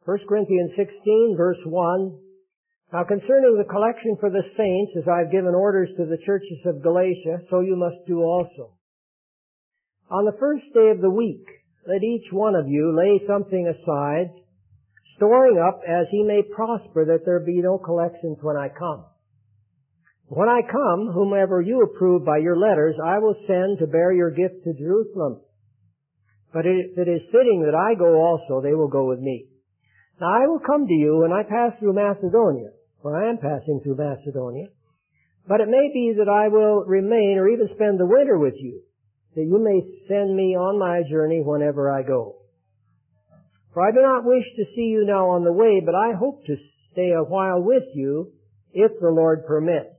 1 Corinthians 16, verse 1. Now concerning the collection for the saints, as I have given orders to the churches of Galatia, so you must do also. On the first day of the week, let each one of you lay something aside, storing up as he may prosper, that there be no collections when I come. When I come, whomever you approve by your letters, I will send to bear your gift to Jerusalem. But if it is fitting that I go also, they will go with me. Now I will come to you when I pass through Macedonia, for I am passing through Macedonia. But it may be that I will remain or even spend the winter with you, that you may send me on my journey whenever I go. For I do not wish to see you now on the way, but I hope to stay a while with you, if the Lord permits.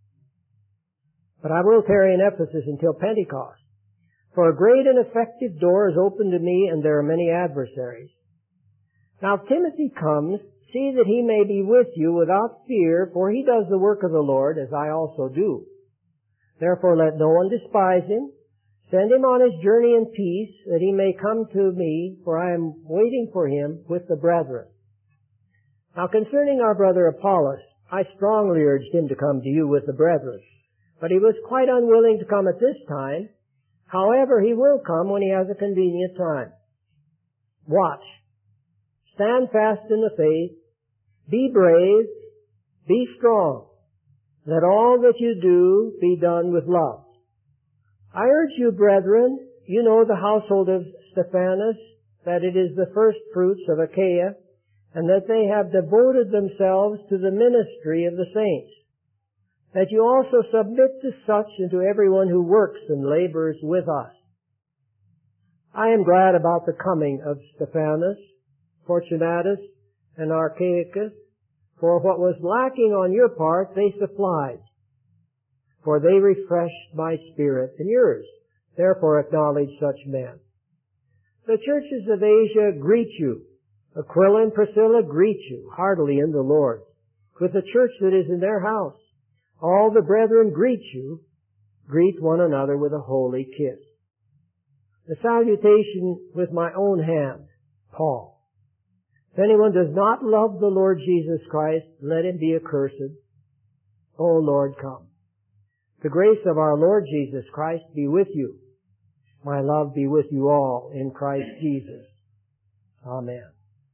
But I will tarry in Ephesus until Pentecost. For a great and effective door is open to me, and there are many adversaries. Now if Timothy comes, see that he may be with you without fear, for he does the work of the Lord, as I also do. Therefore let no one despise him. Send him on his journey in peace, that he may come to me, for I am waiting for him with the brethren. Now concerning our brother Apollos, I strongly urged him to come to you with the brethren. But he was quite unwilling to come at this time. However, he will come when he has a convenient time. Watch. Stand fast in the faith. Be brave. Be strong. Let all that you do be done with love. I urge you, brethren, you know the household of Stephanas, that it is the first fruits of Achaia, and that they have devoted themselves to the ministry of the saints. That you also submit to such and to everyone who works and labors with us. I am glad about the coming of Stephanas, Fortunatus, and Achaicus, for what was lacking on your part they supplied, for they refreshed my spirit and yours. Therefore acknowledge such men. The churches of Asia greet you. Aquila and Priscilla greet you heartily in the Lord, with the church that is in their house. All the brethren greet you. Greet one another with a holy kiss. The salutation with my own hand, Paul. If anyone does not love the Lord Jesus Christ, let him be accursed. O Lord, come. The grace of our Lord Jesus Christ be with you. My love be with you all in Christ Jesus. Amen.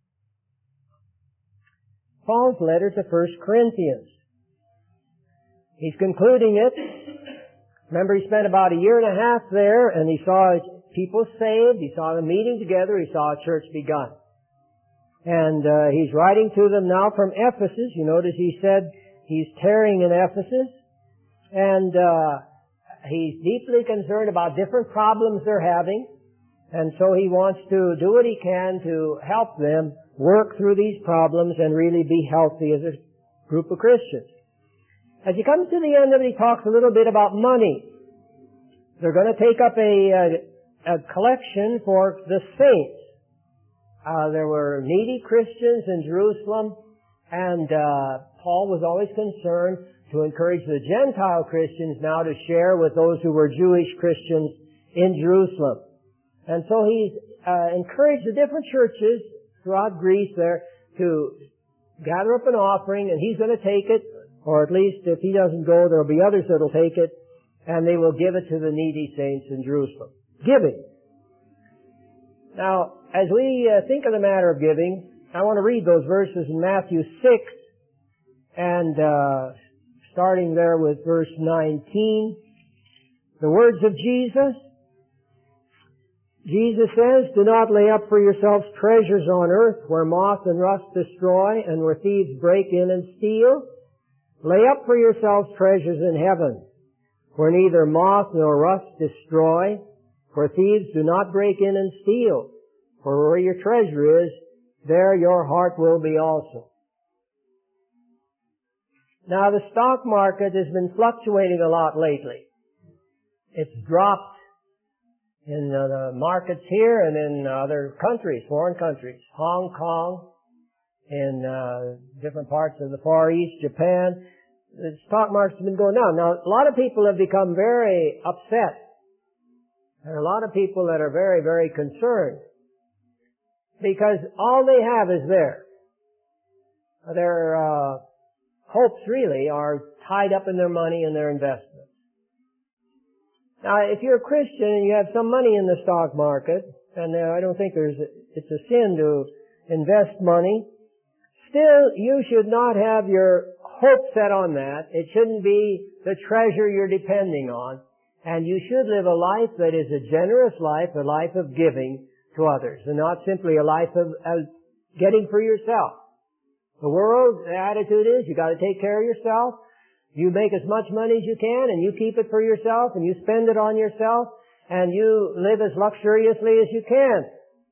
Paul's letter to 1 Corinthians. He's concluding it. Remember, he spent about a year and a half there, and he saw people saved, he saw them meeting together, he saw a church begun. And he's writing to them now from Ephesus. You notice he said he's tarrying in Ephesus, and he's deeply concerned about different problems they're having, and so he wants to do what he can to help them work through these problems and really be healthy as a group of Christians. As he comes to the end of it, he talks a little bit about money. They're going to take up a collection for the saints. There were needy Christians in Jerusalem, and Paul was always concerned to encourage the Gentile Christians now to share with those who were Jewish Christians in Jerusalem. And so he's encouraged the different churches throughout Greece there to gather up an offering, and he's going to take it. Or at least if he doesn't go, there will be others that will take it, and they will give it to the needy saints in Jerusalem. Giving. Now, as we think of the matter of giving, I want to read those verses in Matthew 6, and starting there with verse 19. The words of Jesus. Jesus says, "Do not lay up for yourselves treasures on earth, where moth and rust destroy, and where thieves break in and steal. Lay up for yourselves treasures in heaven, where neither moth nor rust destroy, where thieves do not break in and steal. For where your treasure is, there your heart will be also." Now the stock market has been fluctuating a lot lately. It's dropped in the markets here and in other countries, foreign countries, Hong Kong, in different parts of the Far East, Japan. The stock market's been going down. Now, a lot of people have become very upset. There are a lot of people that are very, very concerned, because all they have is there. their hopes really are tied up in their money and their investments. Now, if you're a Christian and you have some money in the stock market, and I don't think it's a sin to invest money, still you should not have your hope set on that. It shouldn't be the treasure you're depending on. And you should live a life that is a generous life, a life of giving to others, and not simply a life of getting for yourself. The world's attitude is you got to take care of yourself. You make as much money as you can, and you keep it for yourself, and you spend it on yourself, and you live as luxuriously as you can.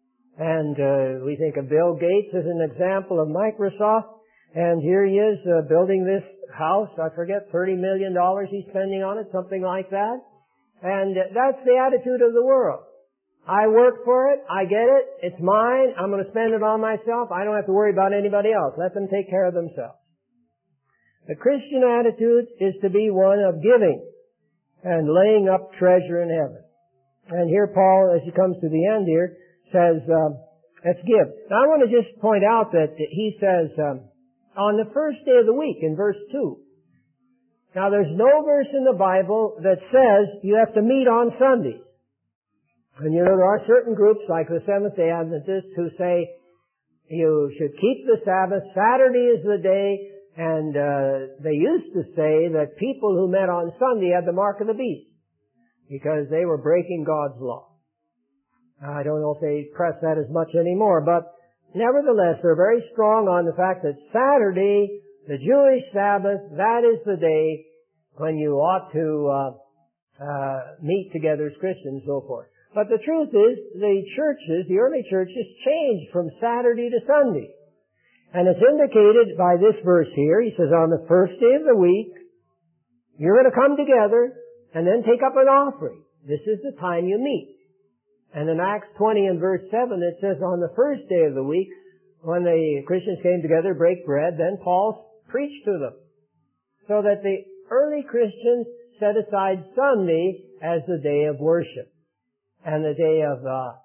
And we think of Bill Gates as an example of Microsoft, and here he is building this house. I forget, $30 million he's spending on it, something like that. And that's the attitude of the world. I work for it, I get it, it's mine, I'm going to spend it on myself, I don't have to worry about anybody else. Let them take care of themselves. The Christian attitude is to be one of giving and laying up treasure in heaven. And here Paul, as he comes to the end here, says, let's give. Now I want to just point out that he says, on the first day of the week, in verse 2. Now there's no verse in the Bible that says you have to meet on Sundays. And you know, there are certain groups like the Seventh-day Adventists who say you should keep the Sabbath. Saturday is the day. And they used to say that people who met on Sunday had the mark of the beast because they were breaking God's law. I don't know if they press that as much anymore, but nevertheless, they're very strong on the fact that Saturday, the Jewish Sabbath, that is the day when you ought to meet together as Christians and so forth. But the truth is, the early churches changed from Saturday to Sunday. And it's indicated by this verse here. He says, on the first day of the week, you're going to come together and then take up an offering. This is the time you meet. And in Acts 20 and verse 7, it says, on the first day of the week, when the Christians came together to break bread, then Paul preached to them. So that the early Christians set aside Sunday as the day of worship and the day of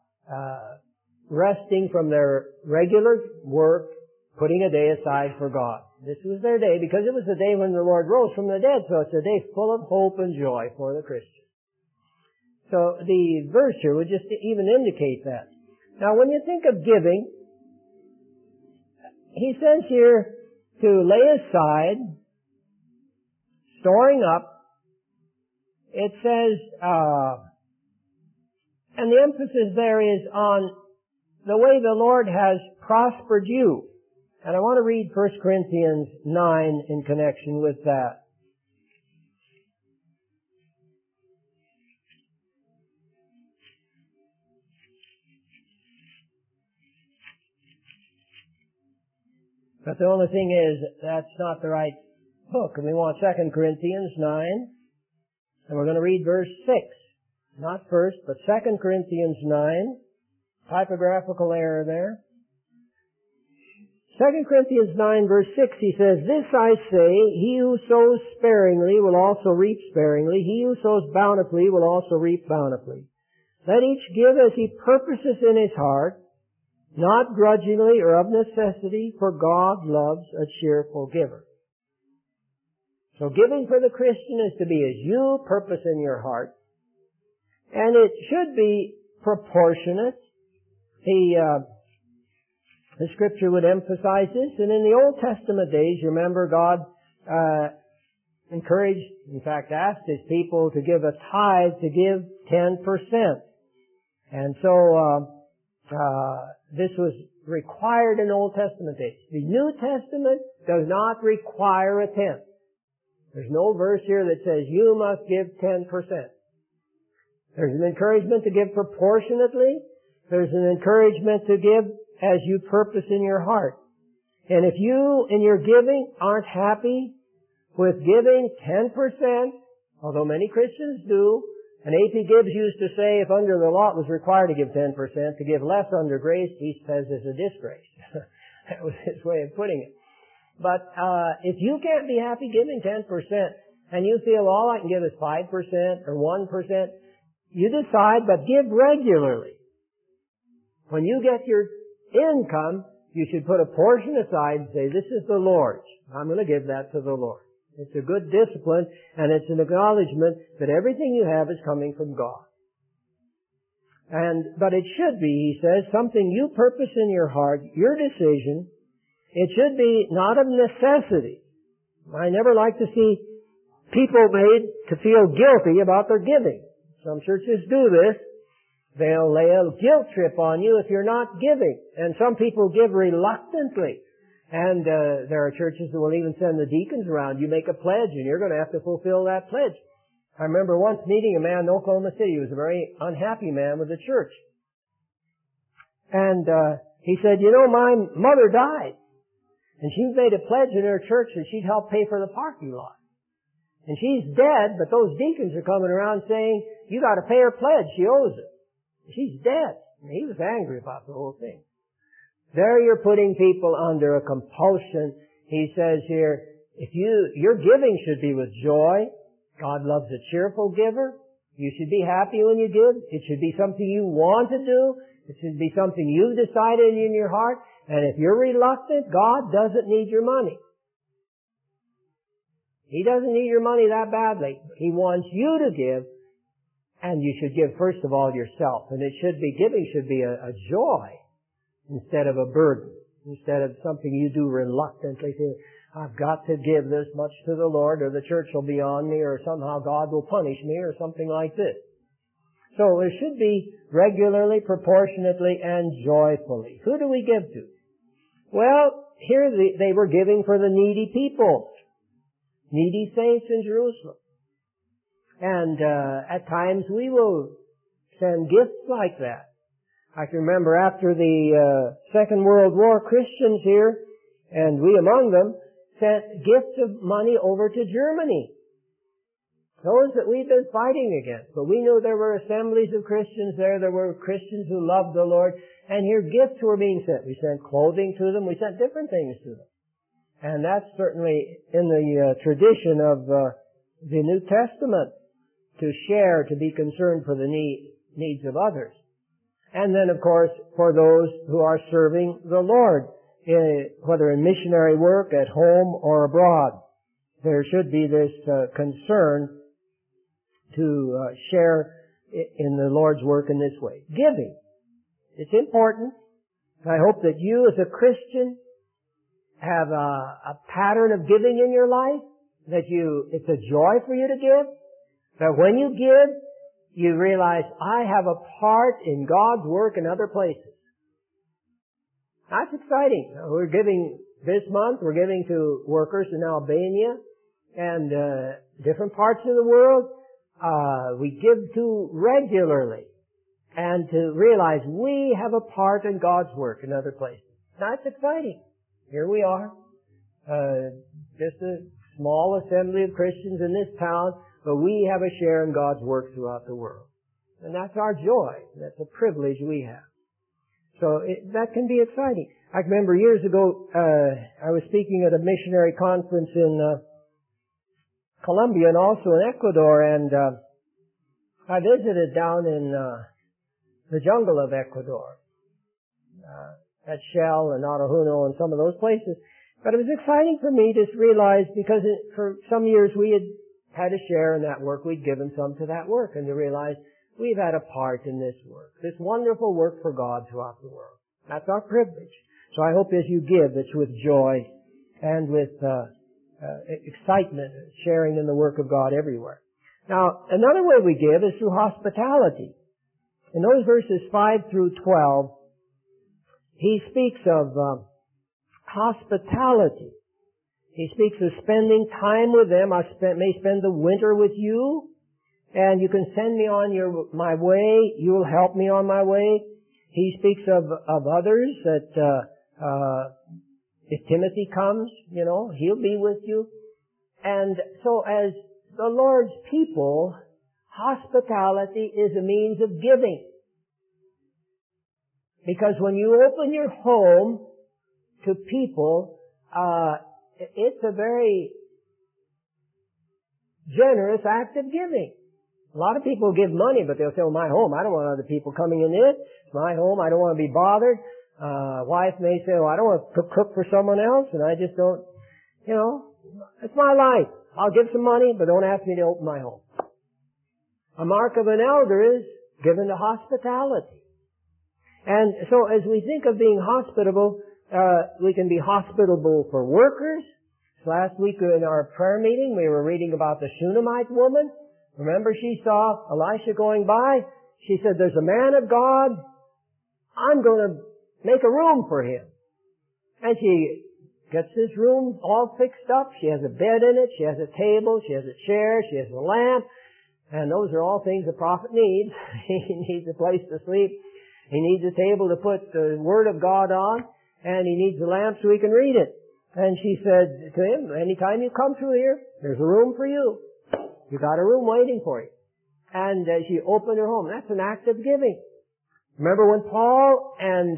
resting from their regular work, putting a day aside for God. This was their day because it was the day when the Lord rose from the dead, so it's a day full of hope and joy for the Christian. So the verse here would just even indicate that. Now when you think of giving, he says here to lay aside, storing up. It says, and the emphasis there is on the way the Lord has prospered you. And I want to read 1 Corinthians 9 in connection with that. But the only thing is, that's not the right book. And we want 2 Corinthians 9. And we're going to read verse 6. Not first, but 2 Corinthians 9. Typographical error there. 2 Corinthians 9 verse 6, he says, this I say, he who sows sparingly will also reap sparingly. He who sows bountifully will also reap bountifully. Let each give as he purposes in his heart, not grudgingly or of necessity, for God loves a cheerful giver. So giving for the Christian is to be as you purpose in your heart. And it should be proportionate. The Scripture would emphasize this. And in the Old Testament days, you remember God encouraged, in fact asked His people to give a tithe, to give 10%. And so this was required in Old Testament days. The New Testament does not require a tenth. There's no verse here that says you must give 10%. There's an encouragement to give proportionately. There's an encouragement to give as you purpose in your heart. And if you, in your giving, aren't happy with giving 10%, although many Christians do, and A.P. Gibbs used to say if under the law it was required to give 10%, to give less under grace, he says is a disgrace. That was his way of putting it. But if you can't be happy giving 10%, and you feel all I can give is 5% or 1%, you decide, but give regularly. When you get your income, You should put a portion aside and say, this is the Lord's. I'm going to give that to the Lord. It's a good discipline, and it's an acknowledgement that everything you have is coming from God. But it should be, he says, something you purpose in your heart, your decision. It should be not of necessity. I never like to see people made to feel guilty about their giving. Some churches do this. They'll lay a guilt trip on you if you're not giving. And some people give reluctantly. And there are churches that will even send the deacons around. You make a pledge and you're going to have to fulfill that pledge. I remember once meeting a man in Oklahoma City who was a very unhappy man with the church. And he said, you know, my mother died. And she made a pledge in her church that she'd help pay for the parking lot. And she's dead, but those deacons are coming around saying, you got to pay her pledge. She owes it. She's dead. And he was angry about the whole thing. There you're putting people under a compulsion. He says here, your giving should be with joy. God loves a cheerful giver. You should be happy when you give. It should be something you want to do. It should be something you've decided in your heart. And if you're reluctant, God doesn't need your money. He doesn't need your money that badly. He wants you to give, and you should give first of all yourself. And giving should be a joy instead of a burden, instead of something you do reluctantly. I've got to give this much to the Lord, or the church will be on me, or somehow God will punish me, or something like this. So it should be regularly, proportionately, and joyfully. Who do we give to? Well, here they were giving for the needy people, needy saints in Jerusalem. And at times we will send gifts like that. I can remember after the Second World War, Christians here, and we among them, sent gifts of money over to Germany. Those that we've been fighting against. But we knew there were assemblies of Christians there. There were Christians who loved the Lord. And here gifts were being sent. We sent clothing to them. We sent different things to them. And that's certainly in the tradition of the New Testament, to share, to be concerned for the needs of others. And then, of course, for those who are serving the Lord, whether in missionary work, at home, or abroad. There should be this concern to share in the Lord's work in this way. Giving. It's important. I hope that you as a Christian have a pattern of giving in your life, that it's a joy for you to give, that when you give, you realize, I have a part in God's work in other places. That's exciting. We're giving this month, we're giving to workers in Albania and different parts of the world. We give to regularly, and to realize we have a part in God's work in other places. That's exciting. Here we are, just a small assembly of Christians in this town, but we have a share in God's work throughout the world. And that's our joy. That's a privilege we have. So that can be exciting. I remember years ago, I was speaking at a missionary conference in Colombia and also in Ecuador, and I visited down in the jungle of Ecuador, at Shell and Arajuno and some of those places. But it was exciting for me to realize, because for some years we had a share in that work, we'd given some to that work, and to realize we've had a part in this work, this wonderful work for God throughout the world. That's our privilege. So I hope as you give, it's with joy and with excitement, sharing in the work of God everywhere. Now, another way we give is through hospitality. In those verses 5 through 12, he speaks of hospitality. He speaks of spending time with them. I may spend the winter with you, and you can send me on my way. You will help me on my way. He speaks of others that if Timothy comes, he'll be with you. And so as the Lord's people, hospitality is a means of giving. Because when you open your home to people, it's a very generous act of giving. A lot of people give money, but they'll say, my home, I don't want other people coming in it. It's my home, I don't want to be bothered. Wife may say, "Oh, I don't want to cook for someone else, and I just don't, it's my life. I'll give some money, but don't ask me to open my home." A mark of an elder is given to hospitality. And so as we think of being hospitable, we can be hospitable for workers. Last week in our prayer meeting, we were reading about the Shunammite woman. Remember, she saw Elisha going by. She said, "There's a man of God. I'm going to make a room for him." And she gets this room all fixed up. She has a bed in it. She has a table. She has a chair. She has a lamp. And those are all things a prophet needs. He needs a place to sleep. He needs a table to put the Word of God on. And he needs a lamp so he can read it. And she said to him, "Anytime you come through here, there's a room for you. You got a room waiting for you." And she opened her home. That's an act of giving. Remember when Paul and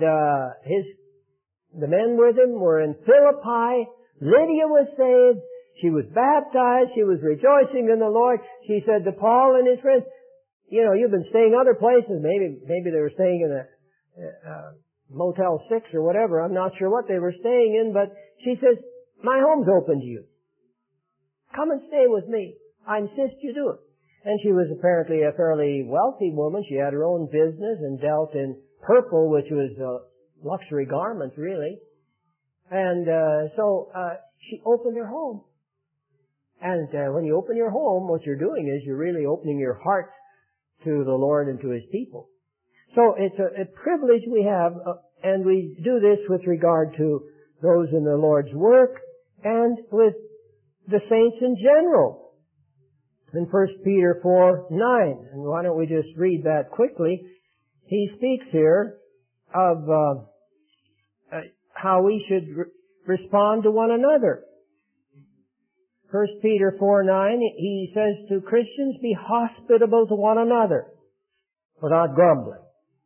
the men with him were in Philippi, Lydia was saved. She was baptized. She was rejoicing in the Lord. She said to Paul and his friends, "You've been staying other places." Maybe they were staying in a Motel 6 or whatever. I'm not sure what they were staying in, but she says, "My home's open to you. Come and stay with me. I insist you do it." And she was apparently a fairly wealthy woman. She had her own business and dealt in purple, which was luxury garments, really. And so she opened her home. And when you open your home, what you're doing is you're really opening your heart to the Lord and to His people. So it's a privilege we have, and we do this with regard to those in the Lord's work and with the saints in general. In 1 Peter 4:9, and why don't we just read that quickly? He speaks here of how we should respond to one another. 1 Peter 4:9, he says to Christians, "Be hospitable to one another, without grumbling."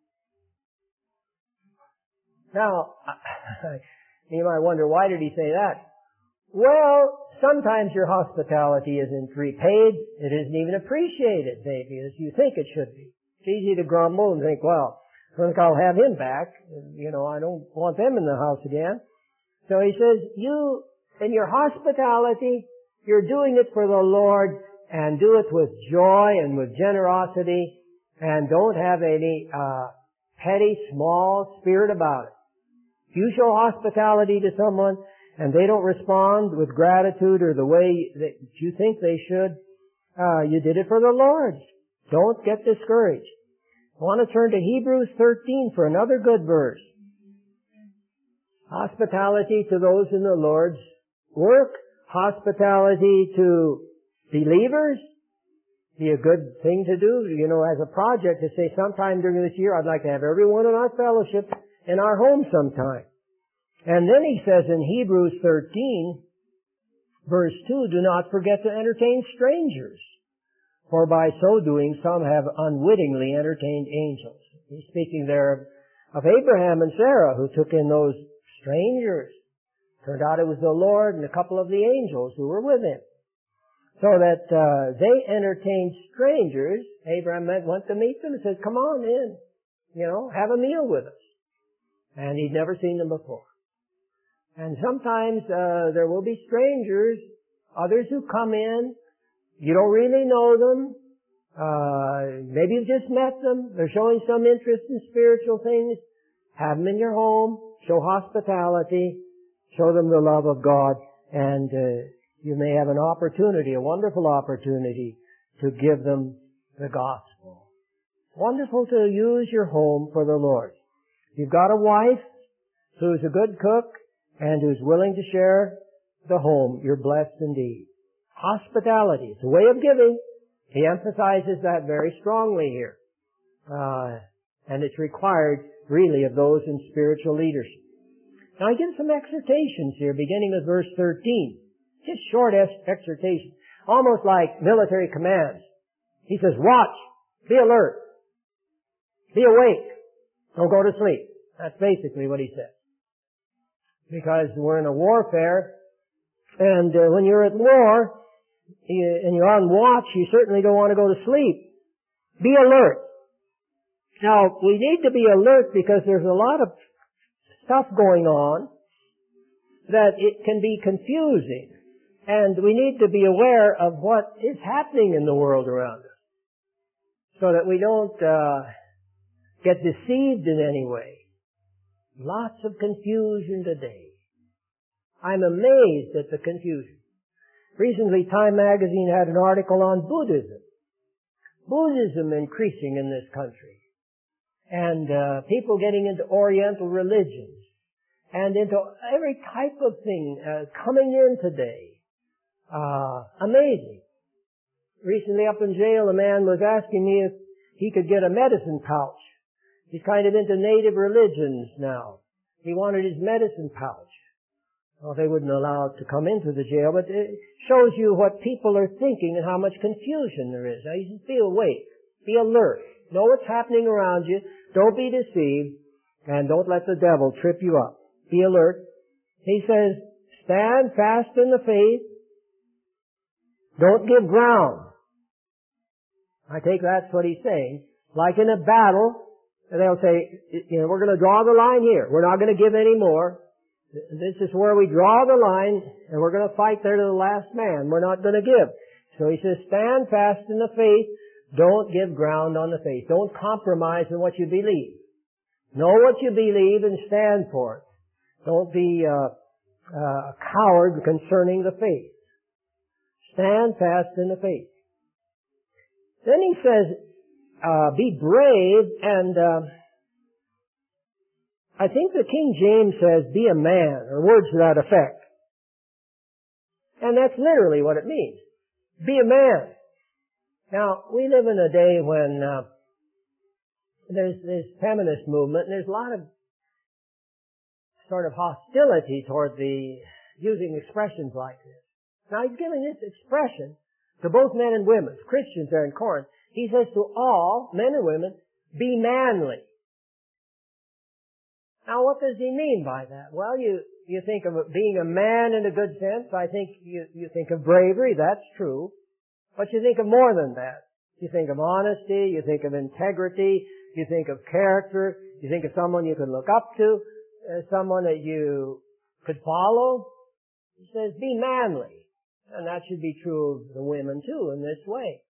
Now, you might wonder, why did he say that? Well, sometimes your hospitality isn't repaid. It isn't even appreciated, maybe, as you think it should be. It's easy to grumble and think, "Well, I think I'll have him back. I don't want them in the house again." So he says, you, in your hospitality, you're doing it for the Lord, and do it with joy and with generosity, and don't have any petty, small spirit about it. If you show hospitality to someone and they don't respond with gratitude or the way that you think they should, you did it for the Lord. Don't get discouraged. I want to turn to Hebrews 13 for another good verse. Hospitality to those in the Lord's work, hospitality to believers, be a good thing to do, as a project to say sometime during this year I'd like to have everyone in our fellowship in our home sometime. And then he says in Hebrews 13, verse 2, "Do not forget to entertain strangers, for by so doing some have unwittingly entertained angels." He's speaking there of Abraham and Sarah, who took in those strangers. Turned out it was the Lord and a couple of the angels who were with him. So that they entertained strangers. Abraham went to meet them and said, "Come on in, have a meal with us." And he'd never seen them before. And sometimes there will be strangers, others who come in. You don't really know them. Maybe you've just met them. They're showing some interest in spiritual things. Have them in your home. Show hospitality. Show them the love of God. And you may have an opportunity, a wonderful opportunity, to give them the gospel. Wonderful to use your home for the Lord. If you've got a wife who's a good cook and who's willing to share the home, you're blessed indeed. Hospitality. It's a way of giving. He emphasizes that very strongly here. And it's required, really, of those in spiritual leadership. Now, I give some exhortations here, beginning with verse 13. Just short exhortation. Almost like military commands. He says, watch. Be alert. Be awake. Don't go to sleep. That's basically what he says. Because we're in a warfare, and when you're at war, and you're on watch, you certainly don't want to go to sleep. Be alert. Now, we need to be alert because there's a lot of stuff going on that it can be confusing. And we need to be aware of what is happening in the world around us so that we don't get deceived in any way. Lots of confusion today. I'm amazed at the confusion. Recently, Time magazine had an article on Buddhism. Buddhism increasing in this country. And people getting into Oriental religions. And into every type of thing coming in today. Amazing. Recently up in jail, a man was asking me if he could get a medicine pouch. He's kind of into native religions now. He wanted his medicine pouch. Well, they wouldn't allow it to come into the jail, but it shows you what people are thinking and how much confusion there is. Now, you should be awake. Be alert. Know what's happening around you. Don't be deceived. And don't let the devil trip you up. Be alert. He says, stand fast in the faith. Don't give ground. I take that's what he's saying. Like in a battle, they'll say, we're going to draw the line here. We're not going to give any more. This is where we draw the line, and we're going to fight there to the last man. We're not going to give. So he says, stand fast in the faith. Don't give ground on the faith. Don't compromise in what you believe. Know what you believe and stand for it. Don't be a coward concerning the faith. Stand fast in the faith. Then he says, be brave, and I think the King James says, be a man, or words to that effect. And that's literally what it means. Be a man. Now, we live in a day when there's this feminist movement, and there's a lot of sort of hostility toward the using expressions like this. Now, he's giving this expression to both men and women, Christians there in Corinth. He says to all, men and women, be manly. Now, what does he mean by that? Well, you think of being a man in a good sense. I think you think of bravery. That's true. But you think of more than that. You think of honesty. You think of integrity. You think of character. You think of someone you can look up to. Someone that you could follow. He says, be manly. And that should be true of the women too in this way.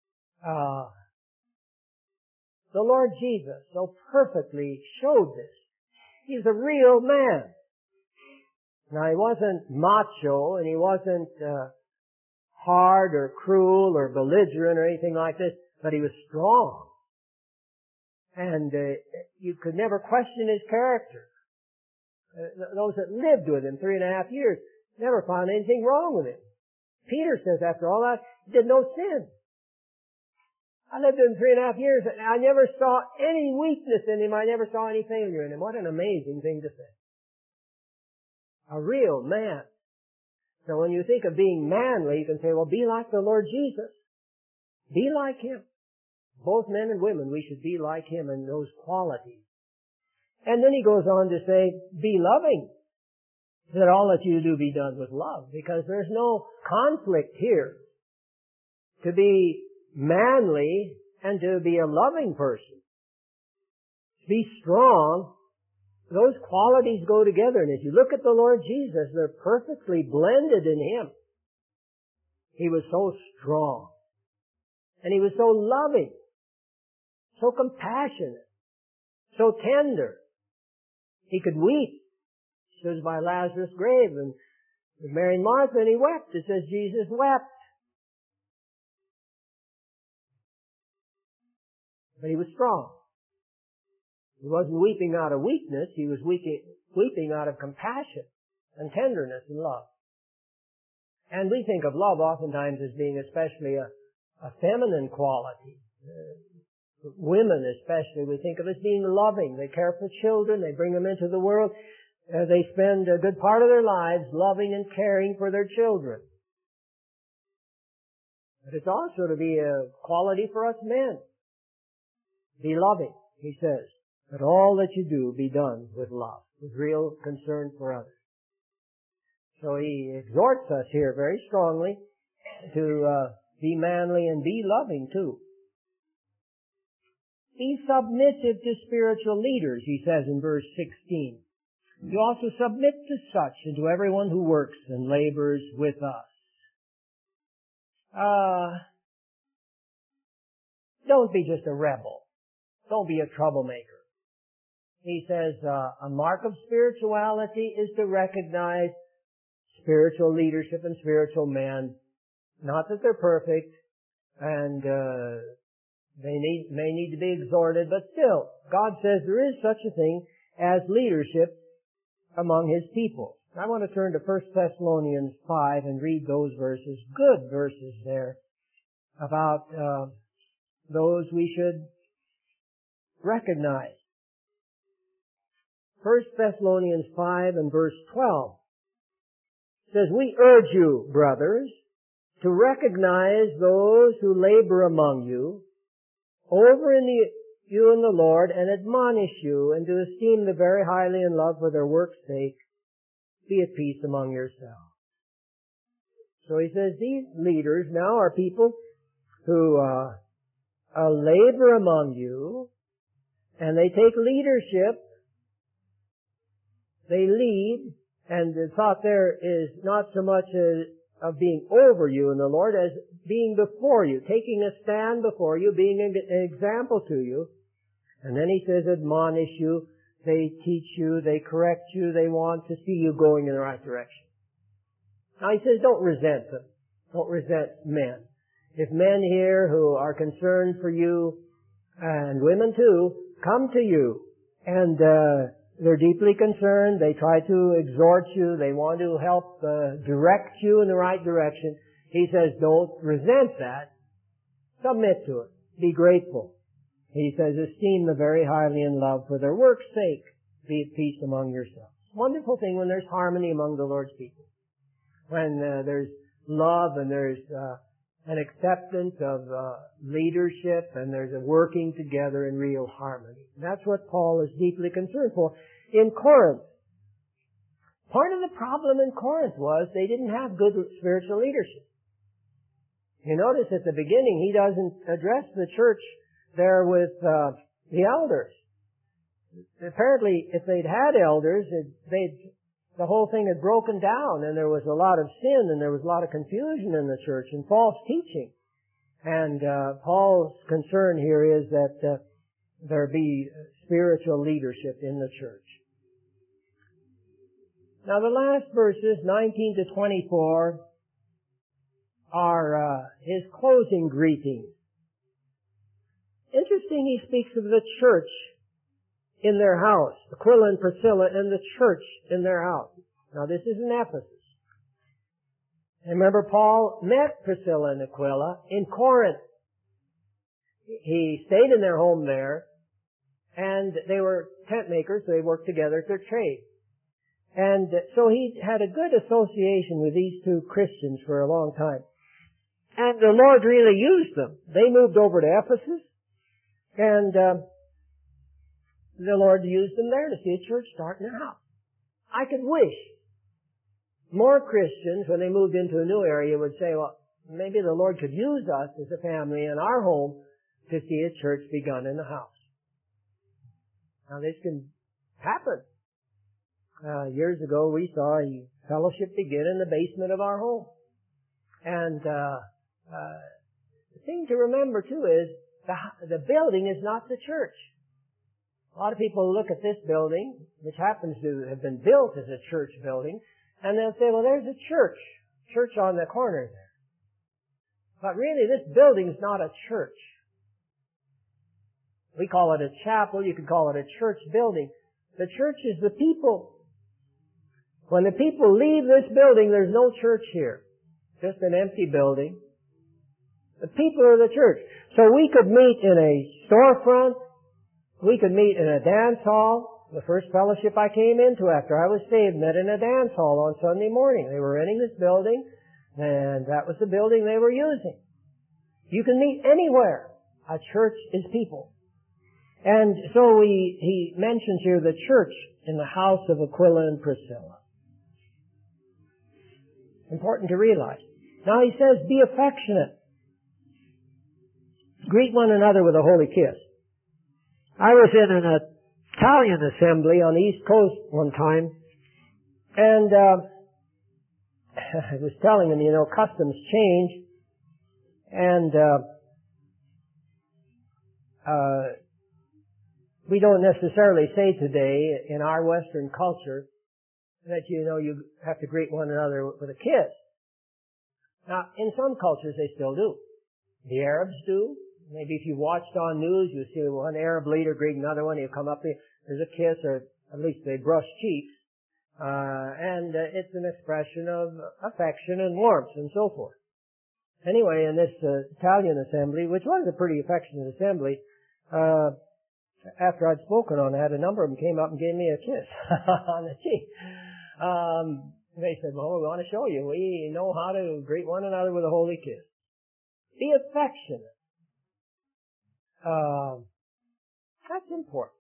The Lord Jesus so perfectly showed this. He's a real man. Now, he wasn't macho, and he wasn't hard or cruel or belligerent or anything like this, but he was strong. And you could never question his character. Those that lived with him 3.5 years never found anything wrong with him. Peter says, after all that, he did no sin. I lived with him 3.5 years, and I never saw any weakness in him. I never saw any failure in him. What an amazing thing to say. A real man. So when you think of being manly, you can say, well, be like the Lord Jesus. Be like him. Both men and women, we should be like him in those qualities. And then he goes on to say, be loving. That all that you do be done with love, because there's no conflict here. To be manly and to be a loving person. To be strong, those qualities go together. And as you look at the Lord Jesus, they're perfectly blended in him. He was so strong. And he was so loving. So compassionate. So tender. He could weep. It says by Lazarus' grave, and Mary and Martha, and he wept. It says Jesus wept. But he was strong. He wasn't weeping out of weakness. He was weeping out of compassion and tenderness and love. And we think of love oftentimes as being especially a feminine quality. Women especially, we think of as being loving. They care for children. They bring them into the world. They spend a good part of their lives loving and caring for their children. But it's also to be a quality for us men. Be loving, he says. But all that you do be done with love, with real concern for others. So he exhorts us here very strongly to be manly and be loving too. Be submissive to spiritual leaders, he says in verse 16. You also submit to such and to everyone who works and labors with us. Don't be just a rebel. Don't be a troublemaker. He says a mark of spirituality is to recognize spiritual leadership and spiritual men. Not that they're perfect and they may need to be exhorted, but still, God says there is such a thing as leadership among His people. I want to turn to 1 Thessalonians 5 and read those verses, good verses there, about those we should recognize. 1 Thessalonians 5 and verse 12 says, "We urge you, brothers, to recognize those who labor among you, over you in the Lord, and admonish you, and to esteem them very highly in love for their work's sake. Be at peace among yourselves." So he says these leaders now are people who labor among you, and they take leadership. They lead, and the thought there is not so much of being over you in the Lord as being before you, taking a stand before you, being an example to you. And then he says, admonish you, they teach you, they correct you, they want to see you going in the right direction. Now he says, don't resent them. Don't resent men. If men here who are concerned for you, and women too, come to you, and they're deeply concerned, they try to exhort you, they want to help direct you in the right direction, he says, don't resent that. Submit to it. Be grateful. He says, esteem them very highly in love for their work's sake. Be at peace among yourselves. Wonderful thing when there's harmony among the Lord's people. When there's love and there's an acceptance of leadership and there's a working together in real harmony. That's what Paul is deeply concerned for. In Corinth, part of the problem in Corinth was they didn't have good spiritual leadership. You notice at the beginning he doesn't address the church there with the elders. Apparently, if they'd had elders, the whole thing had broken down, and there was a lot of sin, and there was a lot of confusion in the church, and false teaching. And Paul's concern here is that there be spiritual leadership in the church. Now the last verses, 19 to 24, are his closing greetings. Interesting, he speaks of the church in their house, Aquila and Priscilla and the church in their house. Now this is in Ephesus. And remember, Paul met Priscilla and Aquila in Corinth. He stayed in their home there, and they were tent makers, so they worked together at their trade. And so he had a good association with these two Christians for a long time. And the Lord really used them. They moved over to Ephesus, and the Lord used them there to see a church start in their house. I could wish more Christians, when they moved into a new area, would say, well, maybe the Lord could use us as a family in our home to see a church begun in the house. Now this can happen. Years ago we saw a fellowship begin in the basement of our home. And the thing to remember too is the building is not the church. A lot of people look at this building, which happens to have been built as a church building, and they'll say, well, there's a church on the corner there. But really, this building's not a church. We call it a chapel, you could call it a church building. The church is the people. When the people leave this building, there's no church here. Just an empty building. The people are the church. So we could meet in a storefront. We could meet in a dance hall. The first fellowship I came into after I was saved met in a dance hall on Sunday morning. They were renting this building, and that was the building they were using. You can meet anywhere. A church is people. And so he mentions here the church in the house of Aquila and Priscilla. Important to realize. Now he says, be affectionate. Greet one another with a holy kiss. I was in a Italian assembly on the East Coast one time, and I was telling them, customs change, and we don't necessarily say today in our Western culture that, you have to greet one another with a kiss. Now, in some cultures they still do. The Arabs do. Maybe if you watched on news, you see one Arab leader greet another one, he'll come up, there's a kiss, or at least they brush cheeks, and it's an expression of affection and warmth and so forth. Anyway, in this Italian assembly, which was a pretty affectionate assembly, after I'd spoken on that, a number of them came up and gave me a kiss on the cheek. They said, well, we want to show you. We know how to greet one another with a holy kiss. Be affectionate. That's important.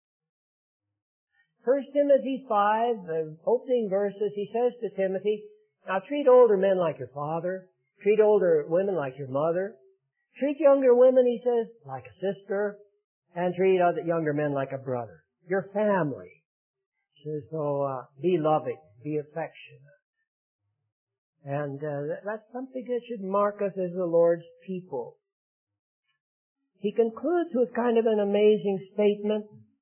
1 Timothy 5, the opening verses, he says to Timothy, now treat older men like your father. Treat older women like your mother. Treat younger women, he says, like a sister. And treat other younger men like a brother. Your family. So be loving, be affectionate. And that's something that should mark us as the Lord's people. He concludes with kind of an amazing statement.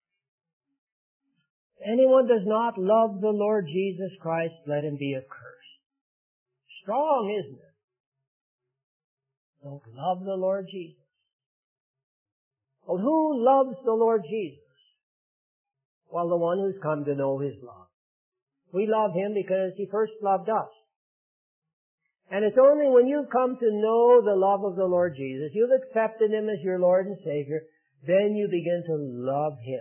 Anyone does not love the Lord Jesus Christ, let him be accursed. Strong, isn't it? Don't love the Lord Jesus. Well, who loves the Lord Jesus? Well, the one who's come to know His love. We love Him because He first loved us. And it's only when you come to know the love of the Lord Jesus, you've accepted Him as your Lord and Savior, then you begin to love Him.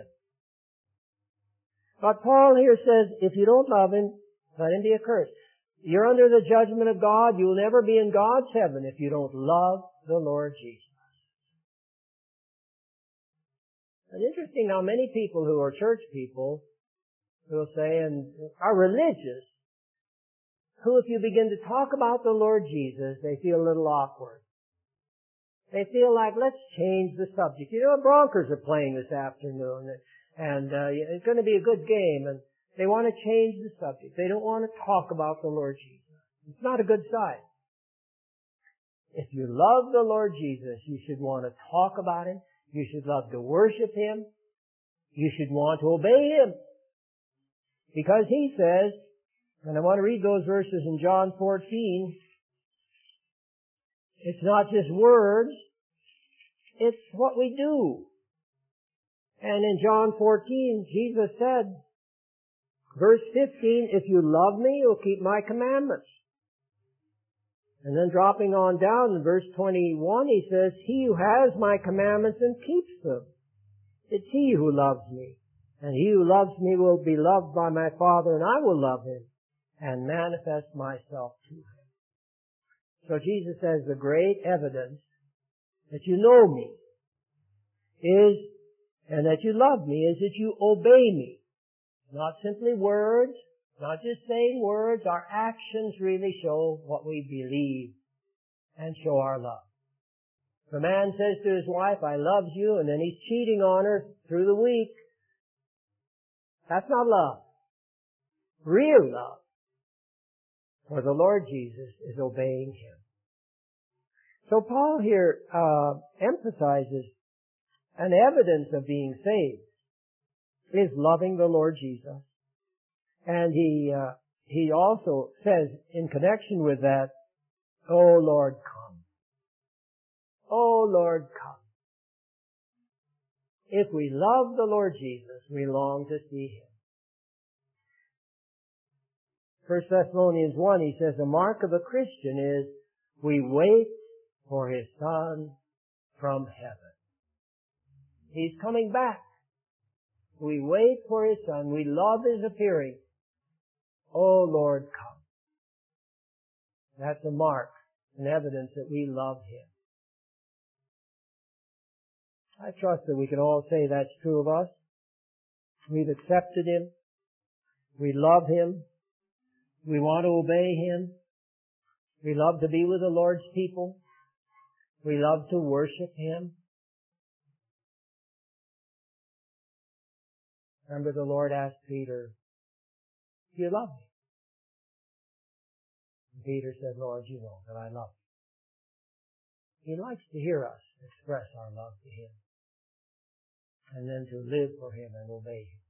But Paul here says, if you don't love Him, let him be accursed. You're under the judgment of God. You will never be in God's heaven if you don't love the Lord Jesus. It's interesting how many people who are church people will say, and are religious, who if you begin to talk about the Lord Jesus, they feel a little awkward. They feel like, let's change the subject. The Broncos are playing this afternoon, and it's going to be a good game, and they want to change the subject. They don't want to talk about the Lord Jesus. It's not a good sign. If you love the Lord Jesus, you should want to talk about Him. You should love to worship Him. You should want to obey Him. Because He says, and I want to read those verses in John 14, it's not just words, it's what we do. And in John 14, Jesus said, verse 15, if you love me, you'll keep my commandments. And then dropping on down in verse 21, He says, he who has my commandments and keeps them, it's he who loves me. And he who loves me will be loved by my Father, and I will love him and manifest myself to him. So Jesus says the great evidence that you know me is, and that you love me, is that you obey me. Not simply words, not just saying words, our actions really show what we believe and show our love. If a man says to his wife, I love you, and then he's cheating on her through the week, that's not love. Real love for the Lord Jesus is obeying Him. So Paul here emphasizes an evidence of being saved is loving the Lord Jesus. And he also says in connection with that, O Lord, come. O Lord, come. If we love the Lord Jesus, we long to see Him. 1 Thessalonians 1, he says, the mark of a Christian is we wait for His Son from heaven. He's coming back. We wait for His Son. We love His appearing. O Lord, come. That's a mark, an evidence that we love Him. I trust that we can all say that's true of us. We've accepted Him. We love Him. We want to obey Him. We love to be with the Lord's people. We love to worship Him. Remember the Lord asked Peter, do you love me? And Peter said, Lord, you know that I love you. He likes to hear us express our love to Him, and then to live for Him and obey Him.